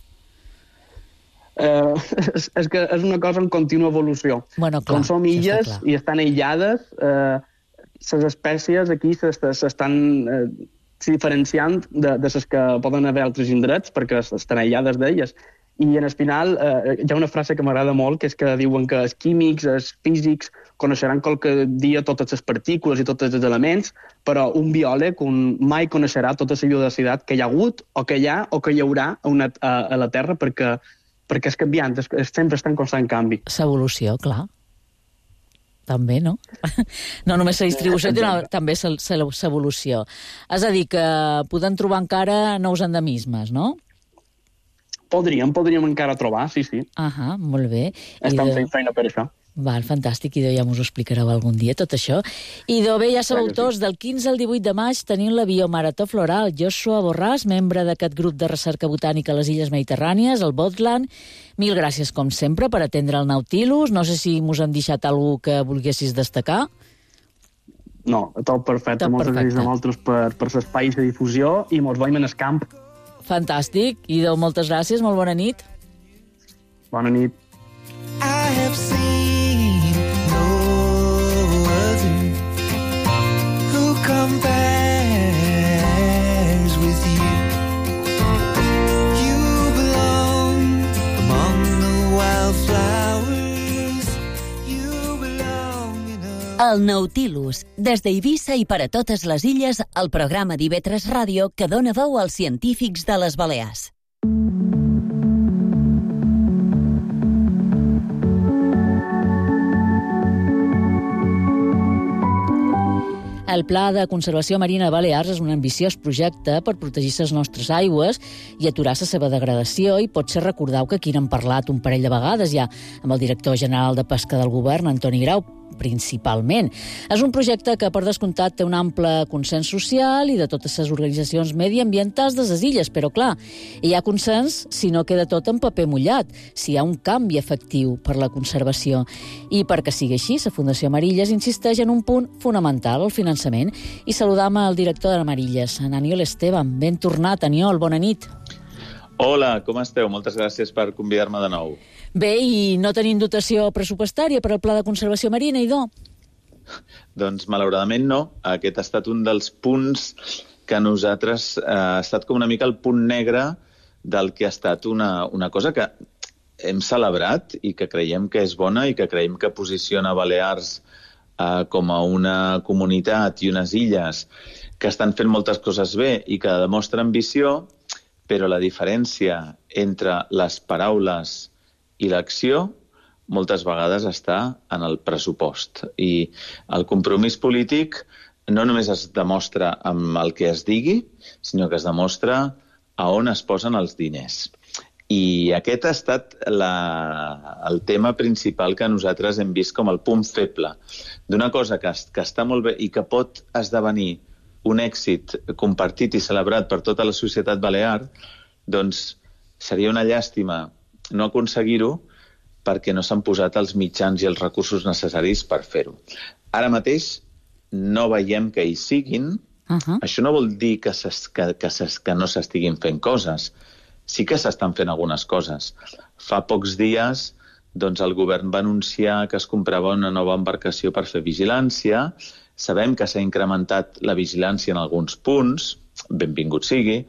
És que és una cosa en contínua evolució. Com som illes i estan aïllades, les espècies aquí s'estan diferenciant de les que poden haver altres indrets perquè estan aïllades d'elles. I en el final hi ha una frase que m'agrada molt, que és que diuen que els químics, els físics, coneixeran qualque dia totes les partícules i tots els elements, però un biòleg mai coneixerà tota la biodiversitat que hi ha hagut o que hi ha o que hi haurà a la Terra perquè és canviant, sempre està en constant canvi. L'evolució, clar. També, no? No només la distribució, sinó també l'evolució. És a dir, que podem trobar encara nous endemismes, no? Podríem encara trobar, sí. Molt bé. Estem fent feina per això. Val, fantàstic, i ja mos ho explicareu algun dia, tot això. I bé, ja sabeu tots, del 15 al 18 de maig tenim la Biomarató Floral. Joshua Borràs, membre d'aquest grup de recerca botànica a les Illes Mediterrànies, al Botland. Mil gràcies, com sempre, per atendre el Nautilus. No sé si mos han deixat algú que volguessis destacar. No, tot perfecte. Moltes gràcies a vosaltres per l'espai de difusió i mos veiem en el camp. Fantàstic. I moltes gràcies, molt bona nit. Bona nit. I have seen no other who compares with you. You belong among the wildflowers. You belong in a... El Nautilus, des d'Eivissa i per a totes les illes, el programa d'IV3 Ràdio que dona veu als científics de les Balears. El Pla de Conservació Marina de Balears és un ambiciós projecte per protegir les nostres aigües i aturar la seva degradació, i potser recordeu que aquí n'hem parlat un parell de vegades ja amb el director general de Pesca del Govern, Antoni Grau, principalment. És un projecte que, per descomptat, té un ample consens social i de totes les organitzacions mediambientals de les illes, però, clar, hi ha consens si no queda tot en paper mullat, si hi ha un canvi efectiu per la conservació. I perquè sigui així, la Fundació Marilles insisteix en un punt fonamental, el finançament, i saludam al director de Marilles, en Aniol Esteban. Ben tornat, Aniol, bona nit. Hola, com esteu? Moltes gràcies per convidar-me de nou. Bé, i no tenim dotació pressupostària per al Pla de Conservació Marina, idò? Doncs, malauradament, no. Aquest ha estat un dels punts que a nosaltres ha estat com una mica el punt negre del que ha estat una cosa que hem celebrat i que creiem que és bona i que creiem que posiciona Balears com a una comunitat i unes illes que estan fent moltes coses bé i que demostren ambició, però la diferència entre les paraules i l'acció moltes vegades està en el pressupost. I el compromís polític no només es demostra amb el que es digui, sinó que es demostra a on es posen els diners. I aquest ha estat el tema principal que nosaltres hem vist com el punt feble d'una cosa que està molt bé i que pot esdevenir un èxit compartit i celebrat per tota la societat balear, doncs seria una llàstima no aconseguir-ho perquè no s'han posat els mitjans i els recursos necessaris per fer-ho. Ara mateix no veiem que hi siguin. Això no vol dir que no s'estiguin fent coses. Sí que s'estan fent algunes coses. Fa pocs dies doncs, el govern va anunciar que es comprava una nova embarcació per fer vigilància. Sabem que s'ha incrementat la vigilància en alguns punts, benvingut sigui,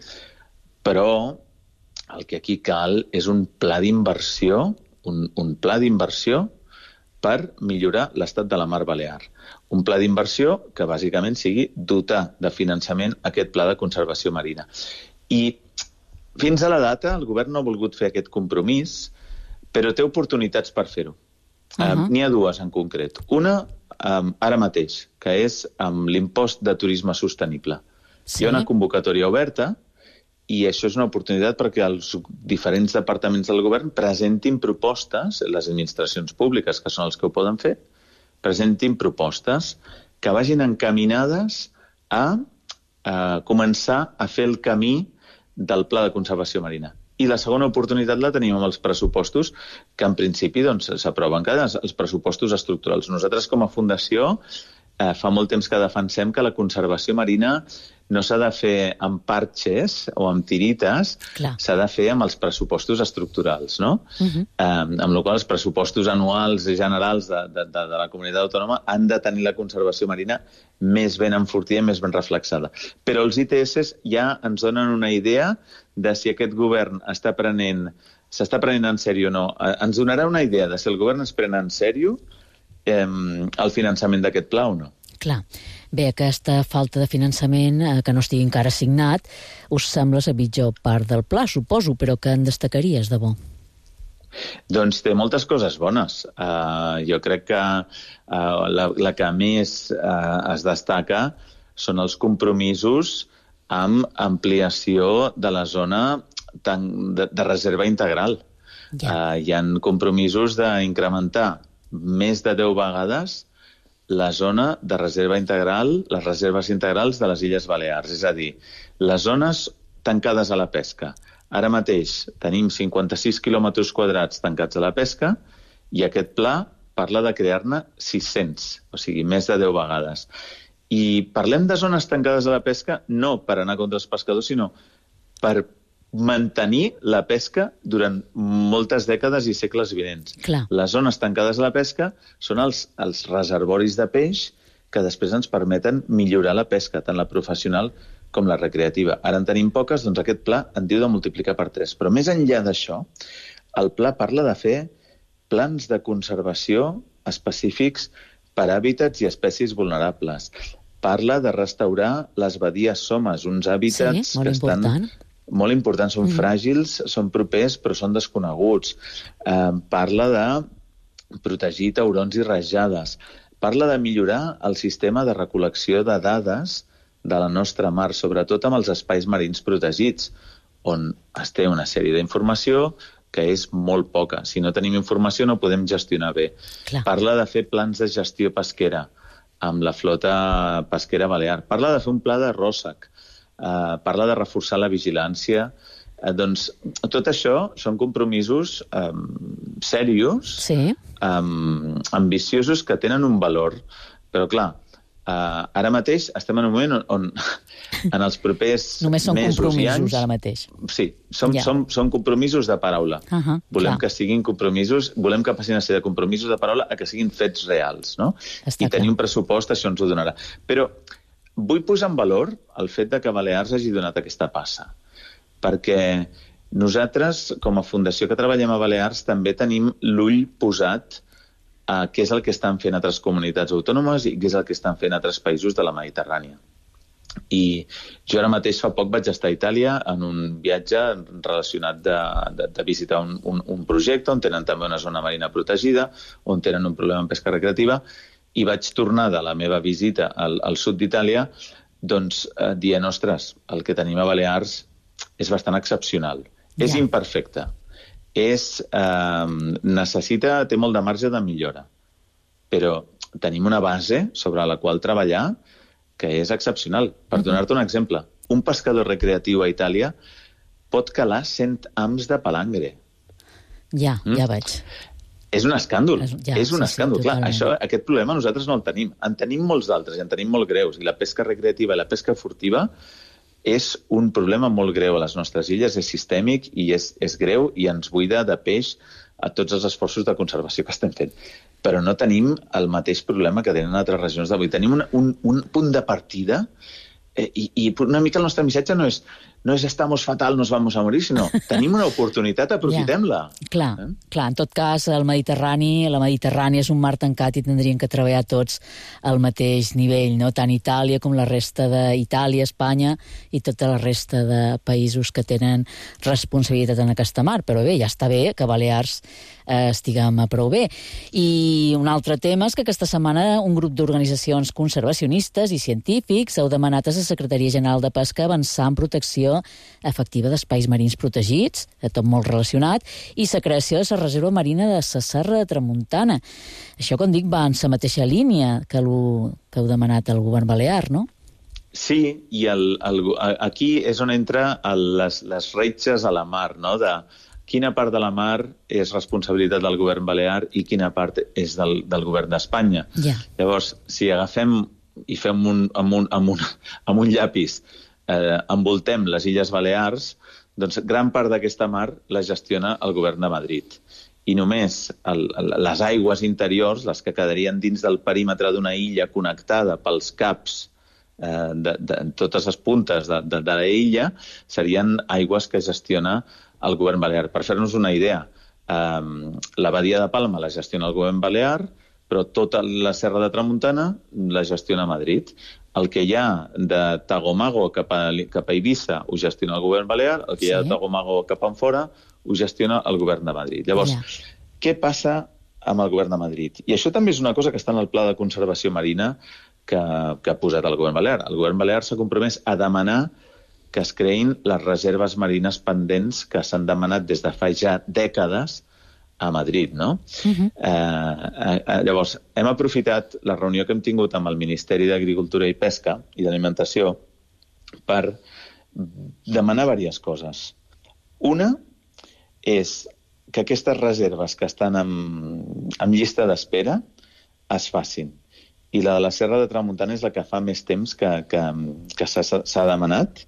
però el que aquí cal és un pla d'inversió, un pla d'inversió per millorar l'estat de la mar Balear. Un pla d'inversió que bàsicament sigui dotar de finançament aquest pla de conservació marina. I fins a la data el govern no ha volgut fer aquest compromís, però té oportunitats per fer-ho. N'hi ha dues en concret. Una, ara mateix, que és amb l'impost de turisme sostenible. Hi ha una convocatòria oberta i això és una oportunitat perquè els diferents departaments del govern presentin propostes, les administracions públiques, que són els que ho poden fer, presentin propostes que vagin encaminades a començar a fer el camí del Pla de Conservació Marina. I la segona oportunitat la tenim amb els pressupostos, que en principi s'aproven els pressupostos estructurals. Nosaltres, com a fundació, fa molt temps que defensem que la conservació marina no s'ha de fer amb parxes o amb tirites, s'ha de fer amb els pressupostos estructurals, no? Amb la qual els pressupostos anuals i generals de la comunitat autònoma han de tenir la conservació marina més ben enfortida i més ben reflexada. Però els ITS ja ens donen una idea de si aquest govern s'està prenent en sèrio o no. Ens donarà una idea de si el govern es pren en sèrio el finançament d'aquest pla o no. Clar. Bé, aquesta falta de finançament, que no estigui encara signat, us sembla la pitjor part del pla, suposo, però que en destacaries de bo? Doncs té moltes coses bones. Jo crec que la que més es destaca són els compromisos amb ampliació de la zona de reserva integral. Hi ha compromisos d'incrementar més de 10 vegades la zona de reserva integral, les reserves integrals de les Illes Balears, és a dir, les zones tancades a la pesca. Ara mateix tenim 56 quilòmetres quadrats tancats a la pesca i aquest pla parla de crear-ne 600, o sigui, més de 10 vegades. I parlem de zones tancades a la pesca no per anar contra els pescadors, sinó per mantenir la pesca durant moltes dècades i segles vinents. Les zones tancades a la pesca són els reservoris de peix que després ens permeten millorar la pesca, tant la professional com la recreativa. Ara en tenim poques, doncs aquest pla en diu de multiplicar per 3. Però més enllà d'això, el pla parla de fer plans de conservació específics per hàbitats i espècies vulnerables. Parla de restaurar les badies somes, uns hàbitats que estan molt importants, són fràgils, són propers, però són desconeguts. Parla de protegir taurons i rajades. Parla de millorar el sistema de recol·lecció de dades de la nostra mar, sobretot amb els espais marins protegits, on es té una sèrie d'informació, que és molt poca. Si no tenim informació no podem gestionar bé. Clar. Parla de fer plans de gestió pesquera amb la flota pesquera balear. Parla de fer un pla de ròssec. Parla de reforçar la vigilància. Doncs tot això són compromisos serios, ambiciosos, que tenen un valor. Però clar, ara mateix estem en un moment on en els propers només són mesos compromisos, i anys... Ara mateix. Sí, són compromisos de paraula. Volem que siguin compromisos, volem que passin a ser de compromisos de paraula a que siguin fets reals, no? I tenir un pressupost, això ens ho donarà. Però vull posar en valor el fet de que Balears hagi donat aquesta passa, perquè nosaltres, com a fundació que treballem a Balears, també tenim l'ull posat a què és el que estan fent altres comunitats autònomes i què és el que estan fent altres països de la Mediterrània. I jo ara mateix fa poc vaig estar a Itàlia en un viatge relacionat de visitar un projecte on tenen també una zona marina protegida, on tenen un problema amb pesca recreativa, i vaig tornar de la meva visita al sud d'Itàlia doncs, dient, ostres, el que tenim a Balears és bastant excepcional. És imperfecte. Té molt de marge de millora, però tenim una base sobre la qual treballar que és excepcional. Per donar-te un exemple, un pescador recreatiu a Itàlia pot calar 100 hams de palangre. Ja veig. És un escàndol, és un escàndol. Sí, clar, aquest problema nosaltres no el tenim. En tenim molts d'altres, i en tenim molt greus. I la pesca recreativa i la pesca furtiva és un problema molt greu a les nostres illes, és sistèmic i és greu i ens buida de peix a tots els esforços de conservació que estem fent. Però no tenim el mateix problema que tenen altres regions d'avui. Tenim un punt de partida i una mica el nostre missatge no és estamos fatal, nos vamos a morir, sinó tenim una oportunitat, aprofitem-la. Clar, en tot cas, la Mediterrània és un mar tancat i tindrien que treballar tots al mateix nivell, no? Tant Itàlia com la resta d'Itàlia, Espanya i tota la resta de països que tenen responsabilitat en aquesta mar. Però bé, ja està bé que Balears estiguem prou bé. I un altre tema és que aquesta setmana un grup d'organitzacions conservacionistes i científics heu demanat a la Secretaria General de Pesca avançar en protecció efectiva d'espais marins protegits, tot molt relacionat, i la creació de la reserva marina de la Serra de Tramuntana. Això, com dic, va en la mateixa línia que heu demanat al govern balear, no? Sí, i aquí és on entra les retxes a la mar, no?, de quina part de la mar és responsabilitat del govern balear i quina part és del govern d'Espanya. Llavors, si agafem i fem amb un llapis envoltem les Illes Balears, doncs gran part d'aquesta mar la gestiona el govern de Madrid. I només les aigües interiors, les que quedarien dins del perímetre d'una illa connectada pels caps de totes les puntes de la illa, serien aigües que gestiona el govern balear. Per fer-nos una idea, la badia de Palma la gestiona el govern balear, però tota la Serra de Tramuntana la gestiona Madrid. El que hi ha de Tagomago cap a Eivissa ho gestiona el govern balear, el que hi ha de Tagomago cap enfora ho gestiona el govern de Madrid. Llavors, què passa amb el govern de Madrid? I això també és una cosa que està en el pla de conservació marina que ha posat el govern balear. El govern balear s'ha compromès a demanar que es creïn les reserves marines pendents que s'han demanat des de fa ja dècades a Madrid, no? Llavors, hem aprofitat la reunió que hem tingut amb el Ministeri d'Agricultura i Pesca i d'Alimentació per demanar diverses coses. Una és que aquestes reserves que estan en llista d'espera es facin. I la de la Serra de Tramuntana és la que fa més temps que s'ha demanat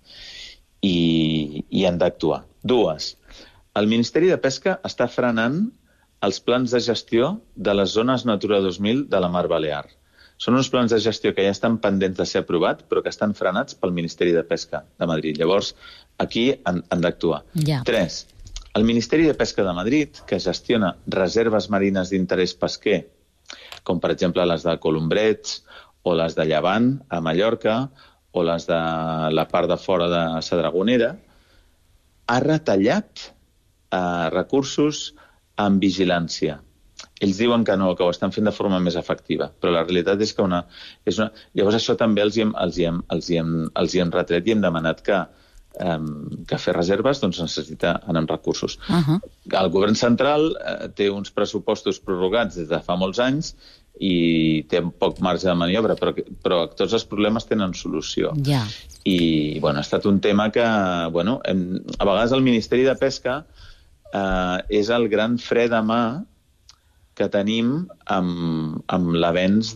i han d'actuar. Dues, el Ministeri de Pesca està frenant els plans de gestió de les zones Natura 2000 de la Mar Balear. Són uns plans de gestió que ja estan pendents de ser aprovats, però que estan frenats pel Ministeri de Pesca de Madrid. Llavors, aquí han d'actuar. Tres, el Ministeri de Pesca de Madrid, que gestiona reserves marines d'interès pesquer, com per exemple les de Colombrets o les de Llevant, a Mallorca, o les de la part de fora de la Dragonera, ha retallat recursos en vigilància. Ells diuen que no, que ho estan fent de forma més efectiva, però la realitat és que Llavors això també els hi hem retret i hem demanat que que fer reserves doncs necessiten recursos. El govern central té uns pressupostos prorrogats des de fa molts anys i té poc marge de maniobra, però tots els problemes tenen solució. I ha estat un tema que, a vegades el Ministeri de Pesca és el gran fre de mà que tenim amb l'avenç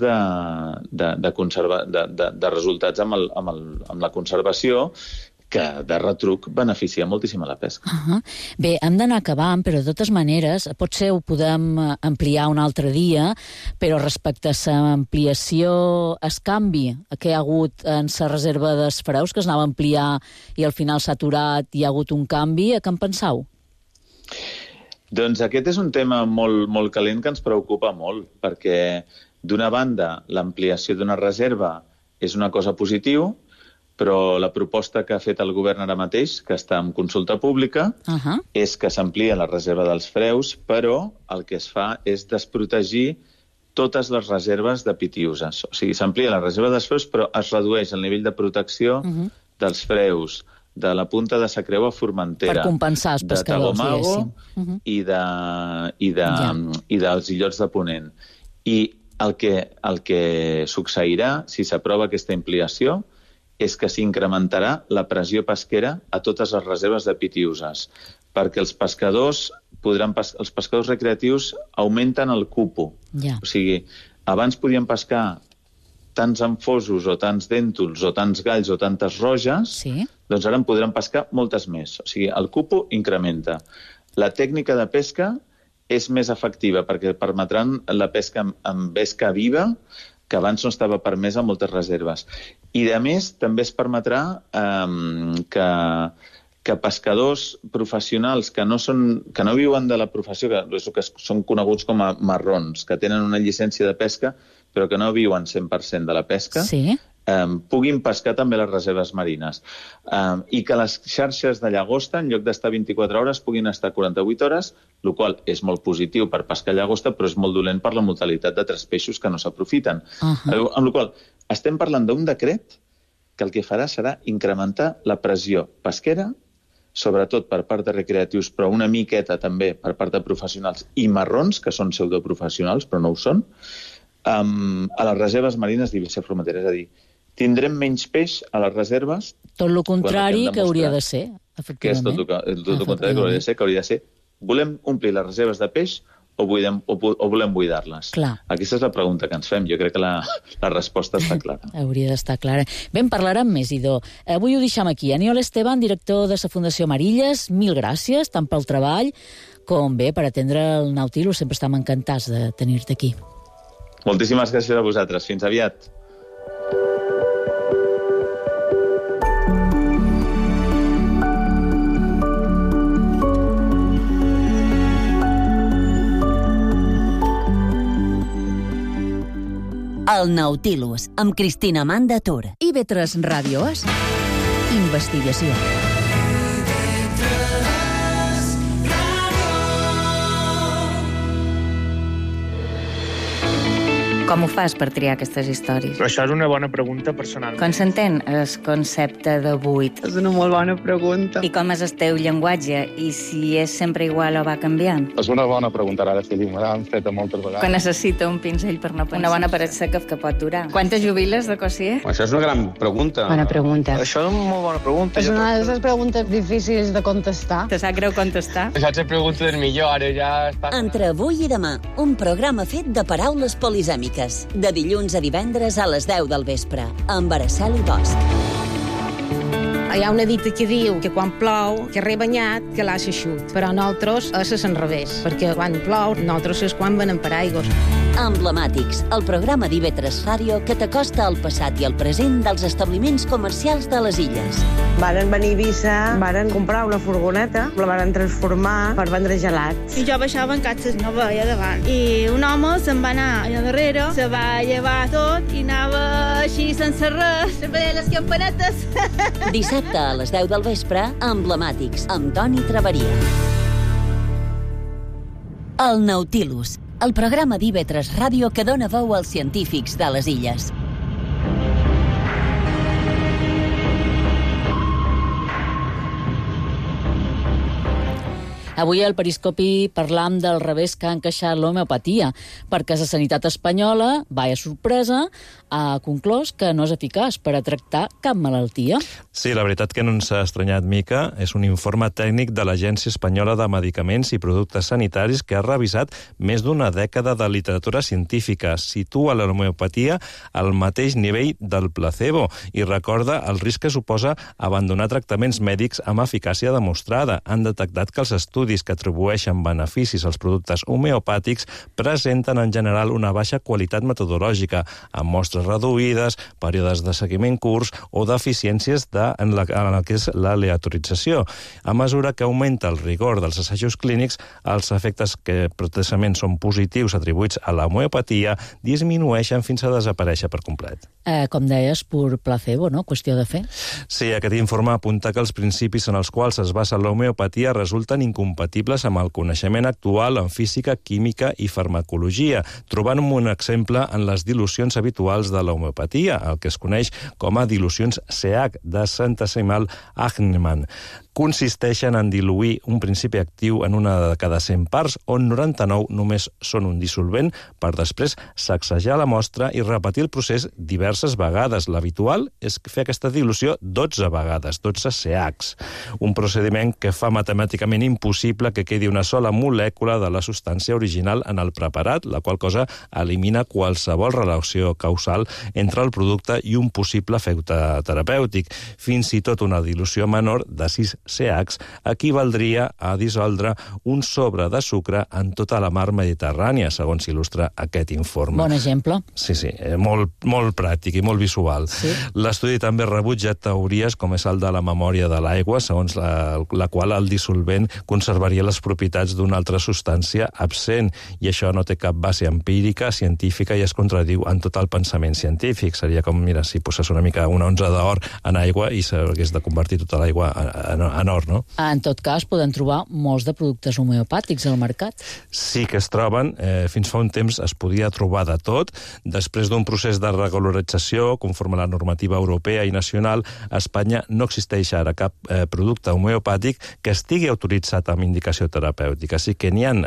de resultats amb la conservació, que de retruc beneficia moltíssim a la pesca. Bé, hem d'anar acabant, però de totes maneres, potser ho podem ampliar un altre dia, però respecte a l'ampliació, es canvi que hi ha hagut en la reserva dels freus, que es anava a ampliar i al final s'ha aturat i hi ha hagut un canvi, a què en penseu? Doncs aquest és un tema molt, molt calent que ens preocupa molt, perquè d'una banda l'ampliació d'una reserva és una cosa positiva, però la proposta que ha fet el govern ara mateix, que està en consulta pública, és que s'amplia la reserva dels freus, però el que es fa és desprotegir totes les reserves de pitiüses. O sigui, s'amplia la reserva dels freus, però es redueix el nivell de protecció dels freus, de la punta de Sacreu a Formentera, per compensar els pescadors, i dels illots de Ponent. I el que succeirà, si s'aprova aquesta ampliació, és que s'incrementarà la pressió pesquera a totes les reserves de pitiüses, perquè els pescadors recreatius augmenten el cupo. O sigui, abans podien pescar tants enfosos o tants dèntols o tants galls o tantes roges, doncs ara en podran pescar moltes més. O sigui, el cupo incrementa. La tècnica de pesca és més efectiva perquè permetran la pesca amb vesca viva, que abans no estava permès a moltes reserves. I, a més, també es permetrà que pescadors professionals que no viuen de la professió, que són coneguts com a marrons, que tenen una llicència de pesca, però que no viuen 100% de la pesca, puguin pescar també les reserves marines. I que les xarxes de llagosta, en lloc d'estar 24 hores, puguin estar 48 hores, el qual és molt positiu per pescar llagosta, però és molt dolent per la mortalitat de 3 peixos que no s'aprofiten. Amb la qual estem parlant d'un decret que el que farà serà incrementar la pressió pesquera, sobretot per part de recreatius, però una miqueta també per part de professionals i marrons, que són pseudoprofessionals, però no ho són, a les reserves marines d'Eivissa Formentera. És a dir, tindrem menys peix a les reserves... Tot el contrari que hauria de ser, efectivament. Que és tot el contrari que hauria de ser, que hauria de ser volem omplir les reserves de peix o volem buidar-les? Aquesta és la pregunta que ens fem. Jo crec que la resposta està clara. Hauria d'estar clara. Bé, en parlarem més, Idó. Avui ho deixem aquí. Aniol Esteban, director de la Fundació Amarilles, mil gràcies, tant pel treball com bé per atendre el Nautilus. Sempre estem encantats de tenir-te aquí. Moltíssimes gràcies a vosaltres. Fins aviat. El Nautilus, amb Cristina Amanda Tur. IB3 Ràdio És investigació. Com ho fas per triar aquestes històries? Això és una bona pregunta personal. Com s'entén el concepte de buit? És una molt bona pregunta. I com és el teu llenguatge? I si és sempre igual o va canviant? És una bona pregunta, ara sí, me l'han fet moltes vegades. Que necessita un pinzell per no pensar. Una bona paret seca que pot durar. Quantes jubiles de cosier? Això és una gran pregunta. Bona pregunta. Això és una molt bona pregunta. És una de les preguntes difícils de contestar. Te sap greu contestar? Això és la pregunta del millor, ara ja està... Entre avui i demà, un programa fet de paraules polisèmiques. De dilluns a divendres a les 10 del vespre, amb Araceli Bosch. Hi ha una dita que diu que quan plou, que rebanyat, que l'ha eixut. Però nosaltres és l'enrevés, perquè quan plou, nosaltres és quan venen per aigües. Emblemàtics, el programa d'IB3 Ràdio que t'acosta al passat i al present dels establiments comercials de les illes. Varen venir a Eivissa, varen comprar una furgoneta, la varen transformar per vendre gelats. I jo baixava en catxes, no veia davant. I un home se'n va anar allà darrere, se va llevar tot i anava així sense res, se veia les campanetes. Dissabte a les 10 del vespre, Emblemàtics, amb Toni Traveria. El Nautilus, el programa d'IB3 Ràdio que dona veu als científics de les illes. Avui al Periscopi parlam del revés que ha encaixat l'homeopatia, perquè la sanitat espanyola, vaya sorpresa, ha conclòs que no és eficaç per a tractar cap malaltia. Sí, la veritat que no ens ha estranyat mica. És un informe tècnic de l'Agència Espanyola de Medicaments i Productes Sanitaris que ha revisat més d'una dècada de literatura científica. Situa l'homeopatia al mateix nivell del placebo i recorda el risc que suposa abandonar tractaments mèdics amb eficàcia demostrada. Han detectat que els estudis que atribueixen beneficis als productes homeopàtics presenten en general una baixa qualitat metodològica, amb mostres reduïdes, períodes de seguiment curts o deficiències en el que és l'aleatorització. A mesura que augmenta el rigor dels assajos clínics, els efectes que precisament són positius atribuïts a l'homeopatia disminueixen fins a desaparèixer per complet. Com deies, pur placebo, no? Qüestió de fer. Sí, aquest informe apunta que els principis en els quals es basa l'homeopatia resulten incompatibles amb el coneixement actual en física, química i farmacologia, trobant un exemple en les dilucions habituals de l'homeopatia, el que es coneix com a dilucions CH de centesimal Hahnemann. Consisteixen en diluir un principi actiu en una de cada 100 parts, on 99 només són un dissolvent, per després sacsejar la mostra i repetir el procés diverses vegades. L'habitual és fer aquesta dilució 12 vegades, 12 CHs. Un procediment que fa matemàticament impossible que quedi una sola molècula de la substància original en el preparat, la qual cosa elimina qualsevol relació causal entre el producte i un possible efecte terapèutic. Fins i tot una dilució menor de 6 CHs equivaldria a dissoldre un sobre de sucre en tota la mar Mediterrània, segons il·lustra aquest informe. Bon exemple. Sí, molt pràctic i molt visual. Sí. L'estudi també rebutja teories com és el de la memòria de l'aigua, segons la qual el dissolvent conservaria les propietats d'una altra substància absent, i això no té cap base empírica, científica, i es contradiu en tot el pensament científic. Seria com, mira, si posés una mica una onça d'or en aigua i s'hagués de convertir tota l'aigua en or, no? En tot cas, poden trobar molts de productes homeopàtics al mercat. Sí que es troben. Fins fa un temps es podia trobar de tot. Després d'un procés de regularització, conforme a la normativa europea i nacional, a Espanya no existeix ara cap producte homeopàtic que estigui autoritzat amb indicació terapèutica. Així que n'hi ha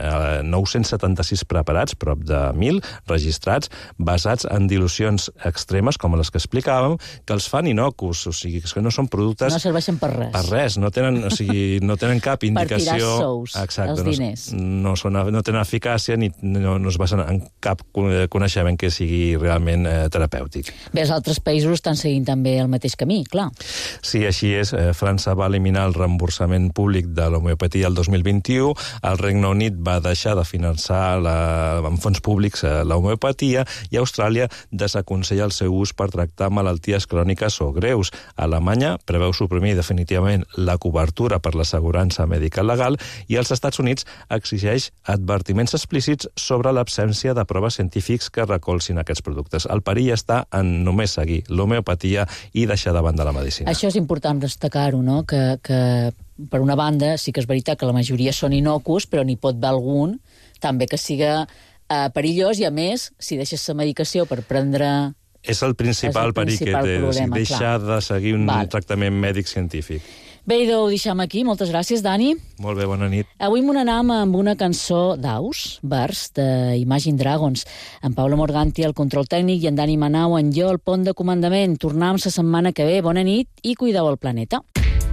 976 preparats, prop de 1.000 registrats, basats en dilucions extremes, com les que explicàvem, que els fan innocus, o sigui, que no són productes... No serveixen per res. Per res, no tenen cap indicació... Per tirar sous, els diners. No tenen eficàcia ni no es basen en cap coneixement que sigui realment terapèutic. Bé, els altres països estan seguint també el mateix camí, clar. Sí, així és. França va eliminar el reemborsament públic de l'homeopatia el 2021, el Regne Unit va deixar de finançar amb fons públics l'homeopatia i Austràlia desaconsella el seu ús per tractar malalties cròniques o greus. Alemanya preveu suprimir definitivament la cobertura per l'assegurança mèdica legal i els Estats Units exigeix advertiments explícits sobre l'absència de proves científics que recolzin aquests productes. El perill està en només seguir l'homeopatia i deixar de banda la medicina. Això és important destacar-ho, no? Que per una banda sí que és veritat que la majoria són innocus, però n'hi pot haver algun també que siga perillós i, a més, si deixes la medicació per prendre... És el principal perill que té, deixar de seguir un tractament mèdic científic. Bé, idò, ho deixem aquí. Moltes gràcies, Dani. Molt bé, bona nit. Avui m'ho anam amb una cançó d'Aus, vers, de Imagine Dragons. En Paula Morganti, el control tècnic, i en Dani Manau, en jo, el pont de comandament. Tornem la setmana que ve. Bona nit i cuideu el planeta.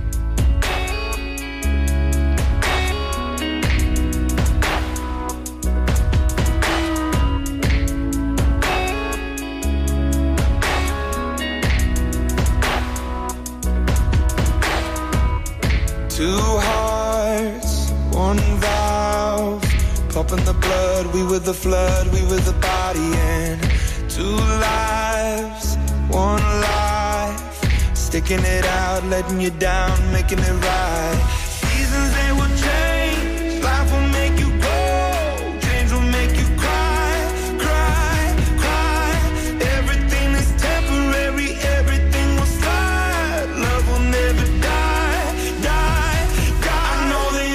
Two hearts, one valve, pumping the blood, we were the flood, we were the body, and two lives, one life, sticking it out, letting you down, making it right. Seasons, they will change, life will make you go, dreams will make you cry, cry, cry. Everything is temporary, everything will slide, love will never die, die, die. I know that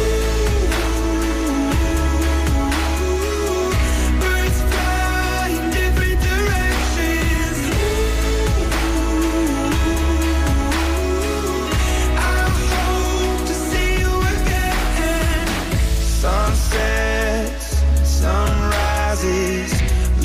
birds fly in different directions. I hope to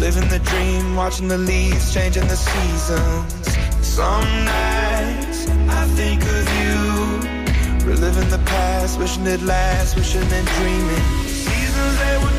living the dream, watching the leaves changing the seasons. Some nights I think of you, reliving the past, wishing it lasts, wishing and dreaming. Seasons they were